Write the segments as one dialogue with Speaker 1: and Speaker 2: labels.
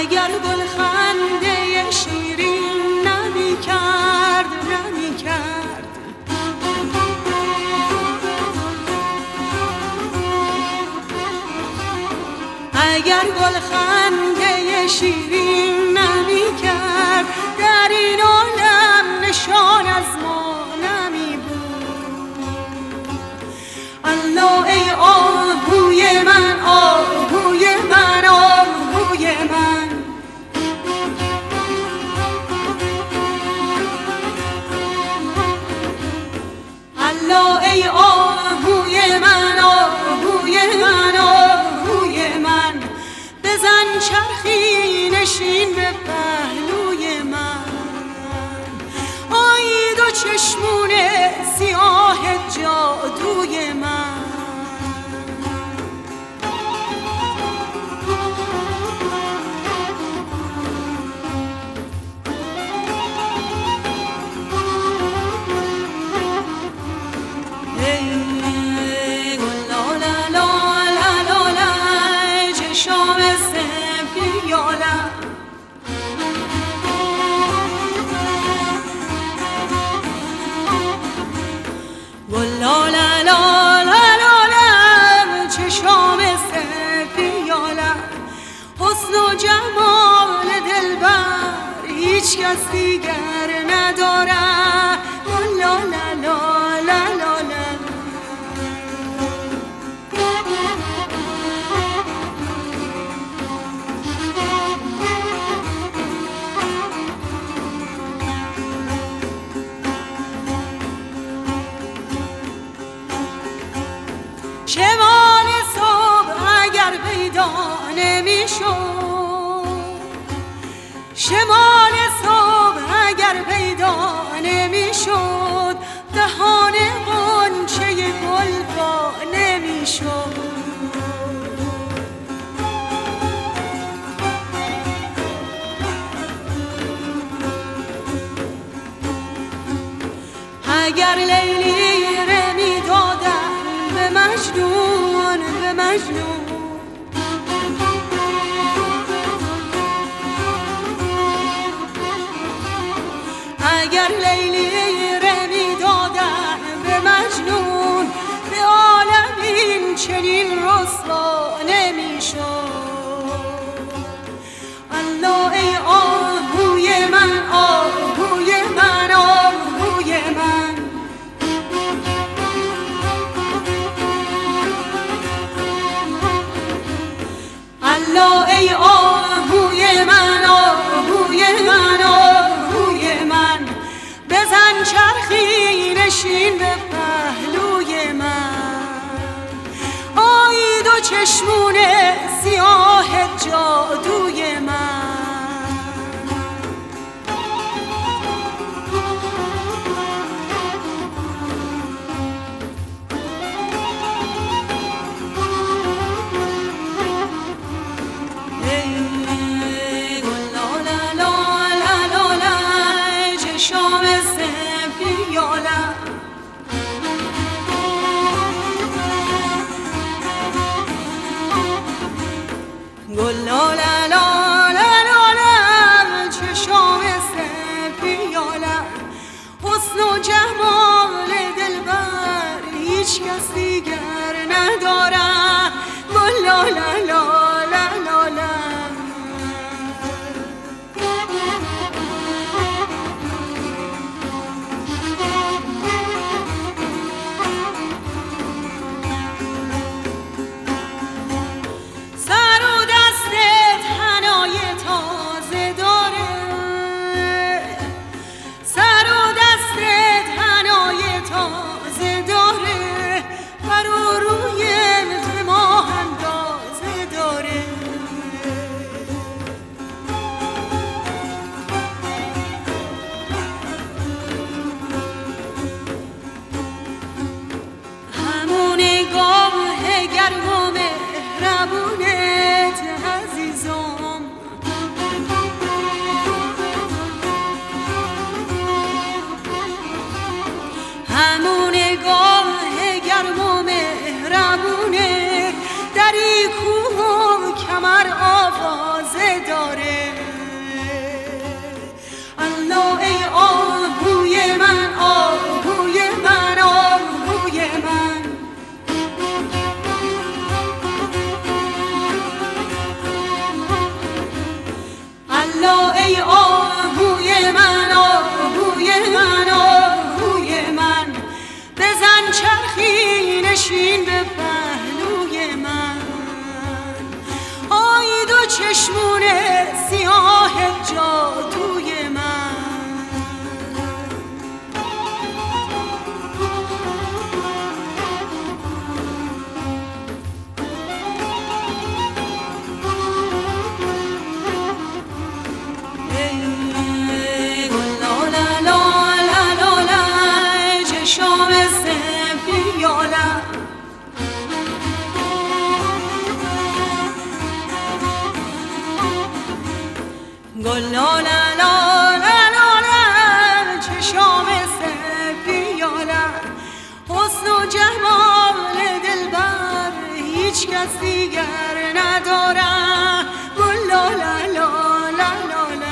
Speaker 1: اگر گل خنده شیرین نمی کرد اگر گل خنده شیرین نمی کرد در این عالم نشان از ما نمی بود. الله ای آهوی من، آهوی من، آهوی من، الله ای آهوی من، آهوی من، آهوی من، بزن چرخی نشین به پهلوی من. آی دو چشمون سیاه جادوی من، جمال دلبر هیچ کس دیگر ندارد. لا لا لا لا لا لا. شمال صبح اگر پیدا نمی‌شد، شمال صبح اگر پیدا نمی‌شد، دهان غنچه گل وا نمی‌شد. اگر لیلی رمی دادن به مجنون، به مجنون، اگر لیلی رمی دادن به مجنون، به عالم این چنین رسوا نمی‌شد. الله ای آهوی من، آهوی من، آهوی من، الله ای آهوی من، آهوی من، آهوی من، بزن چرخی نشین به پهلوی من. آی دو چشمون سیاه جادوی من، گل لا لا لا لا پهلوی من. آی دو چشمون سیاه جادوی من. گل لا لا لا لا لا چشام سپیالم. حسن و جمال دلبر هیچ کس دیگر ندارم. گل لا لا لا لا لا.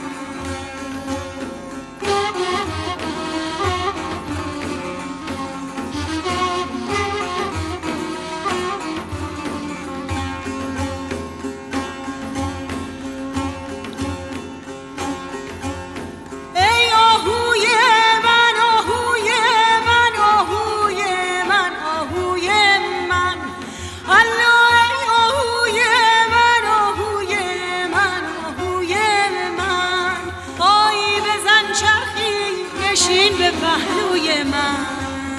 Speaker 1: به پهلوی من.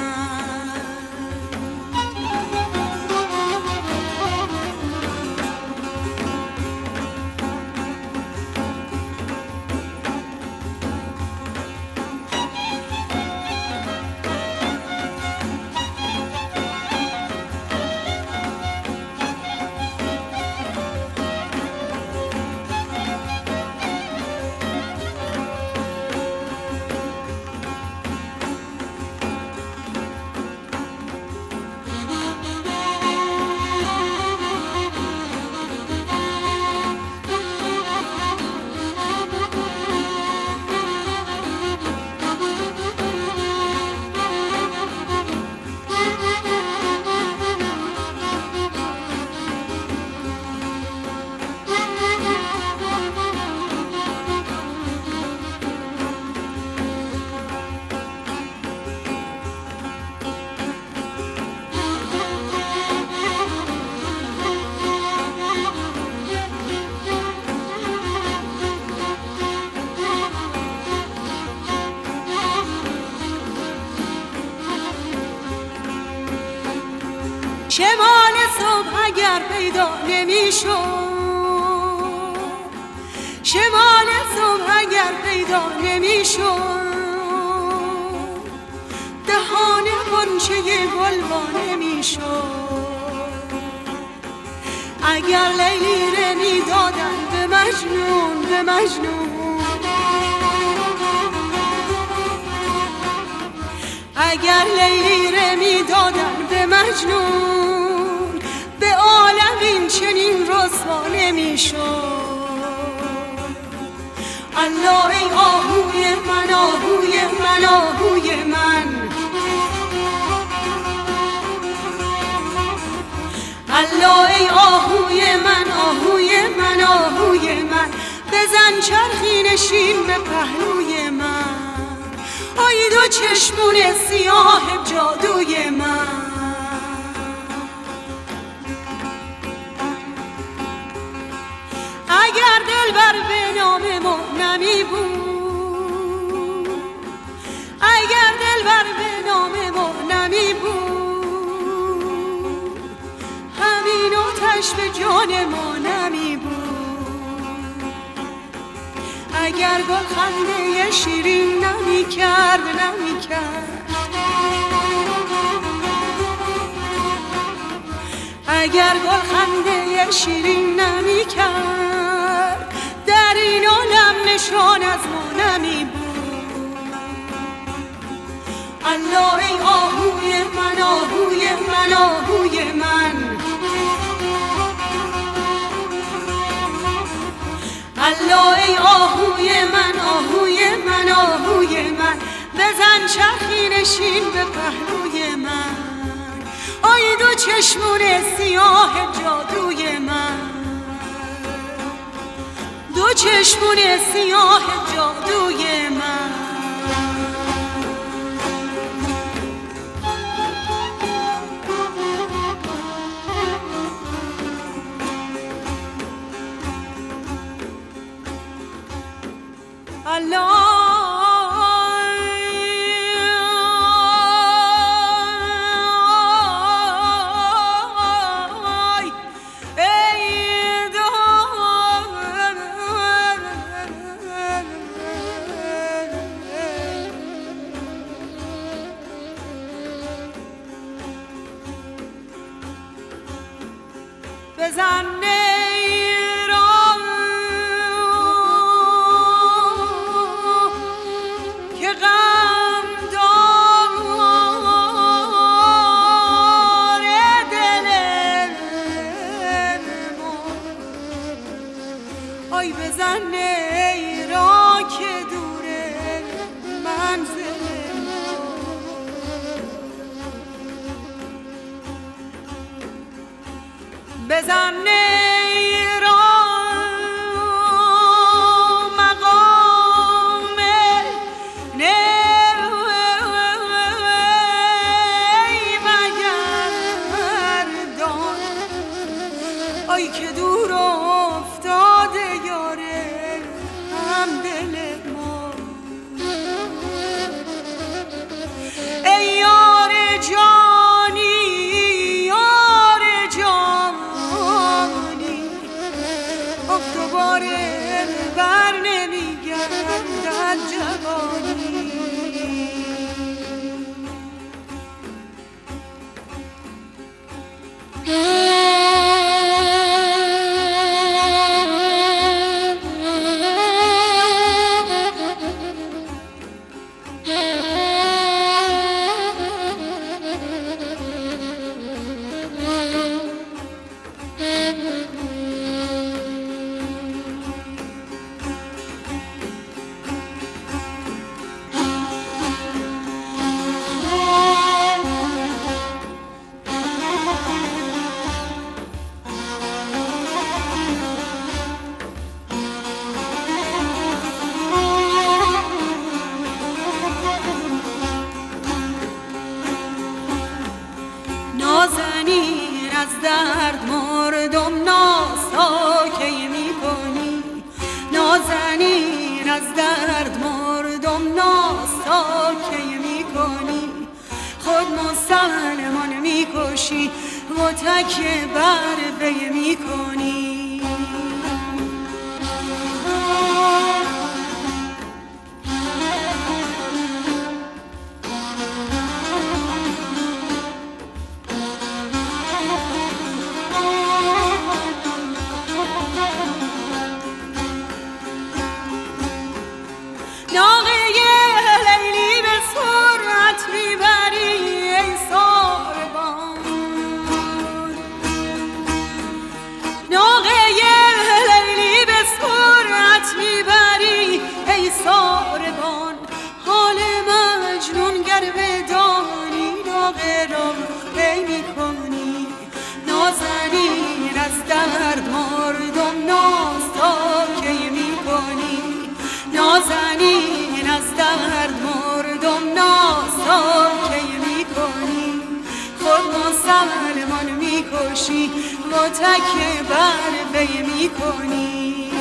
Speaker 1: شمال صبح اگر پیدا نمیشد، شمال صبح اگر پیدا نمیشد، دهان غنچه گل وا نمیشد. اگر لیلی رو میدادن به مجنون، به مجنون، اگر لیلی رو میدادن به مجنون، به عالم این چنین رسوا نمیشد. الله ای آهوی من، آهوی من، آهوی من، الله ای آهوی من، آهوی من، آهوی من، بزن چرخی نشین به پهلوی من. آی دو چشمون سیاه جادوی من. اگر دلبر به نام ما نمی بود، اگر دلبر به نام ما نمی بود، همین آتش به جان ما نمی بود. اگر گل خنده شیرین نمی کرد، نمی کرد، اگر گل خنده شیرین نمی کرد، در این عالم نشان از ما نمی بود. الله ای آهوی من، آهوی من، آهوی من، الله ای آهوی من، آهوی من، آهوی من، بزن چرخی نشین به پهلوی من. آی دو چشمون سیاه جادوی من، دو چشمون سیاه جادوی من. بزن نیرا که غم داره دل ما. آی بزن نیرا که دوره منزل ما. بزن نیرا مقام نیمگردان. آی که دور افتاده یاره هم دل ما. ای یار جانی یار جانی دوباره بر نمیگردد جوانی. نازنین از درد مردم ناساکی میکنی. نازنین از درد مردم ناساکی میکنی. خود مسلمان میکشی و تکیه بر وی میکنی. حال مجنون گر بدانی ناقه را بی میکنی. نازنین از درد مردم ناساکی میکنی. نازنین از درد مردم ناساکی میکنی. خود مسلمان میکشی و تکیه بر وی میکنی.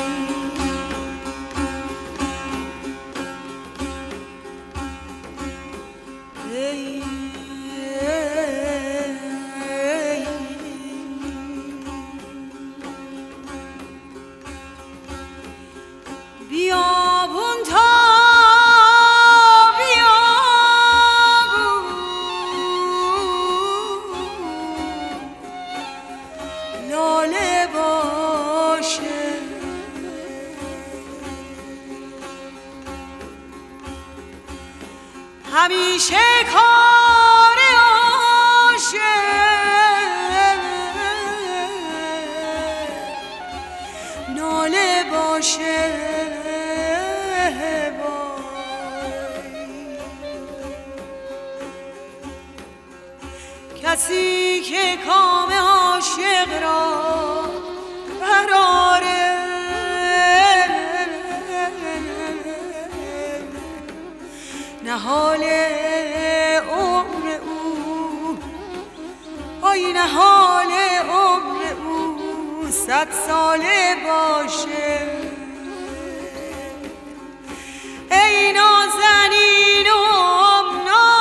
Speaker 1: بیابون تا بیابون لاله باشه. همیشه کار عاشق ناله باشه. کسی که کام عاشق را براره نهال عمر او. آی نهال عمر او 100 ساله باشه. ای نازنینم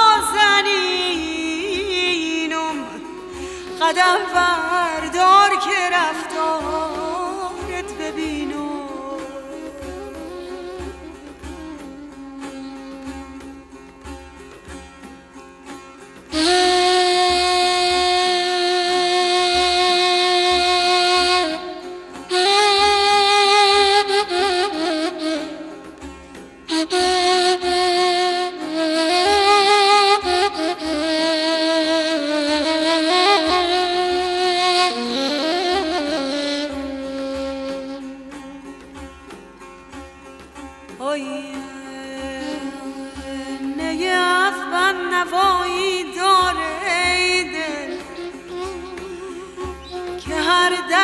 Speaker 1: نازنینم قدم بردار که رفتارت ببینم.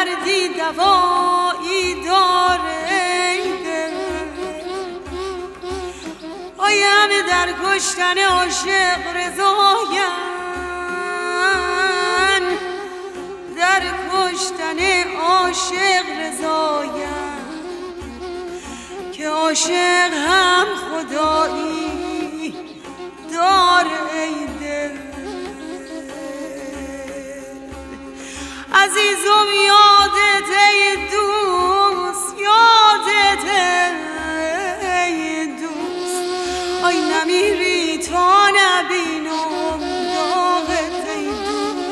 Speaker 1: دردی دوایی داره ای دل. آی همه در کشتن عاشق رضاین، در کشتن عاشق رضاین، که عاشق هم خدایی داره ای دل. عزیزم یادت ای دوست، یادت ای دوست، آی نمیری تا نبینم داغت ای دوست.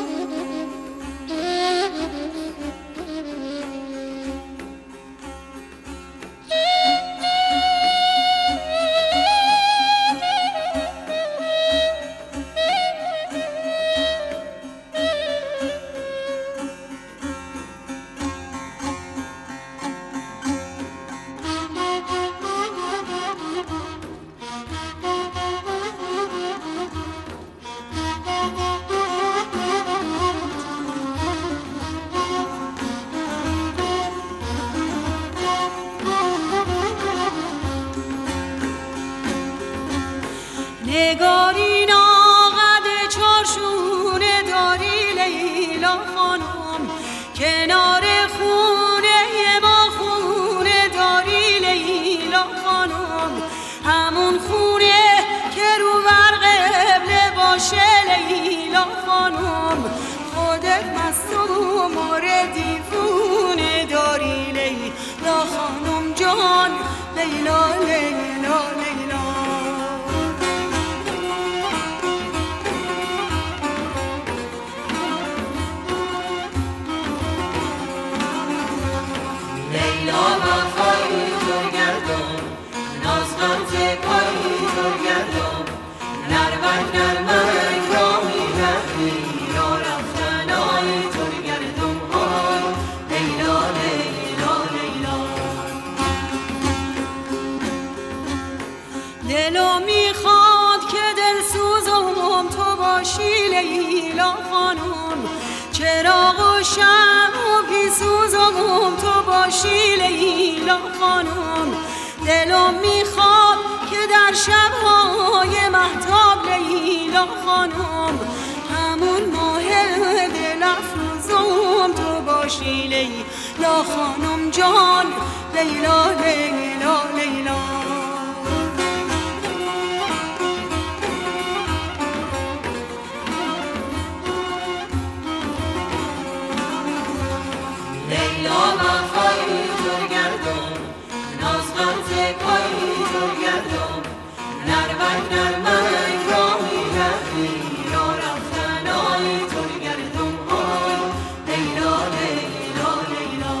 Speaker 1: نگارین آقد چارشونه داری لیلا خانم، کنار خونه ما خونه داری لیلا خانم، همون خونه که رو بر قبله باشه لیلا خانم، خودت مصدوم ماره دیوونه داری لیلا خانم جان، لیلا لیلا لیلا.
Speaker 2: لیلا وفایی تو گردم، ناز غمزه پایی تو گردم، نرمک نرمک راهی رفتی، را رفتن آی تو گردم های لیلا لیلا لیلا.
Speaker 1: دلو میخواد که دلسوزم تو باشی لیلا خانم، چراغ و شمع و پیسوزم تو باشی لیلا خانم، دلو میخواد که در شبهای مهتاب لیلا خانم، همون ماه دل افروزم تو باشی لیلا خانم جان، لیلا لیلا لیلا.
Speaker 2: لیلا وفایی تو گردم، ناز غمزه پایی تو گردم، نرمک نرمک راهی رفتی، را رفتن آی تو گردم های لیلا لیلا لیلا.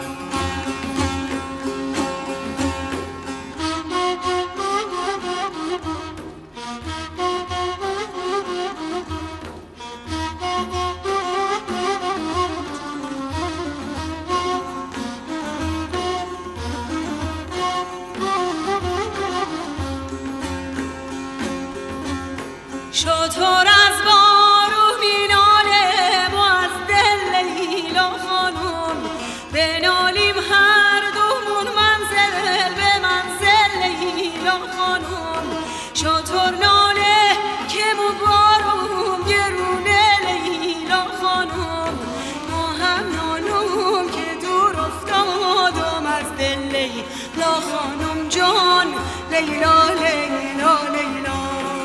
Speaker 1: شطور از بارو میناله و از دل لیلا خانم، بنالیم هر دومون منزل به منزل لیلا خانم، شطور ناله که مو بارم گرونه لیلا خانم، ما هم نالم که دور افتادم از دل لیلا خانم جان، لیلا لیلا لیلا.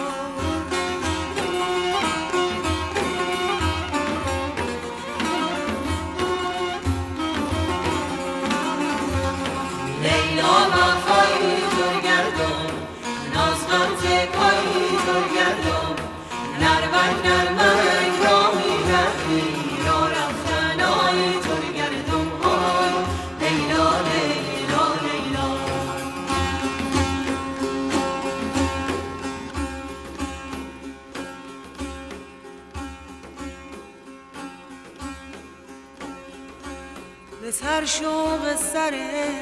Speaker 2: لیلا وفایی تو گردم، ناز غمزه پایی تو گردم، نرمک نرمک راهی رفتی، را رفتن آی تو گردم های لیلا لیلا لیلا.
Speaker 1: به سر شوق سر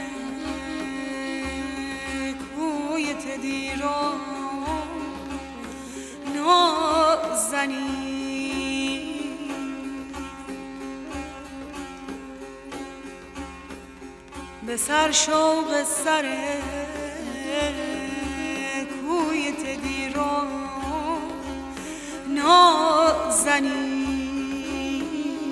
Speaker 1: کویت دیران نازنی، به سر شوق سر کوی تدیران نازنین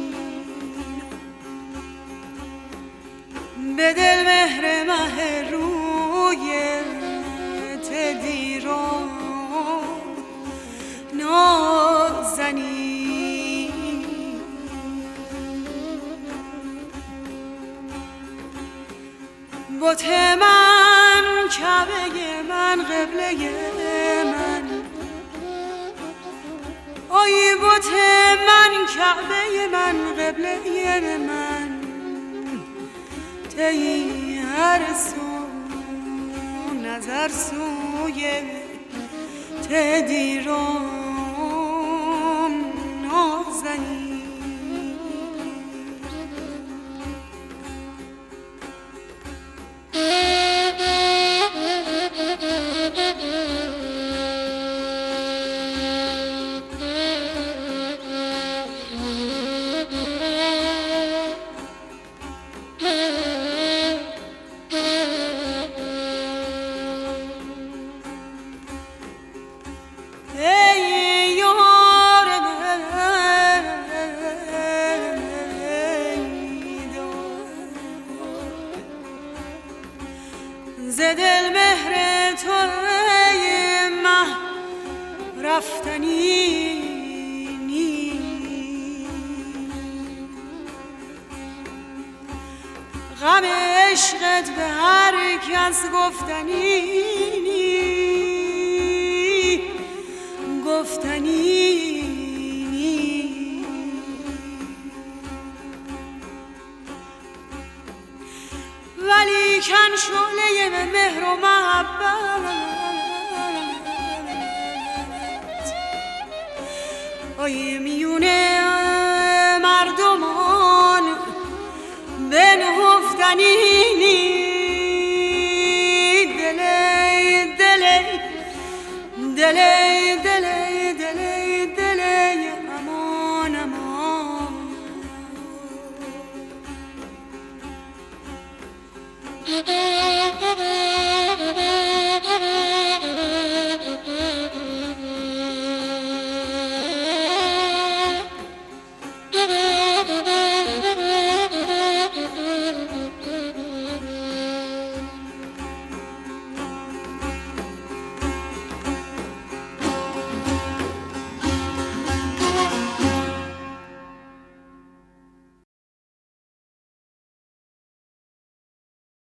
Speaker 1: به دل مهر مه روی تدیران نازنین بت من کعبه من قبله من آی بت من کعبه من قبله من تی هر سو نظر سوی تدیران نازنین ز دل مهر تو ای مه رفتنی غم عشقت به هر کس گفتنی ولی کن شعله مهر و محبت آی میونه مردمان بنهفتنی دلی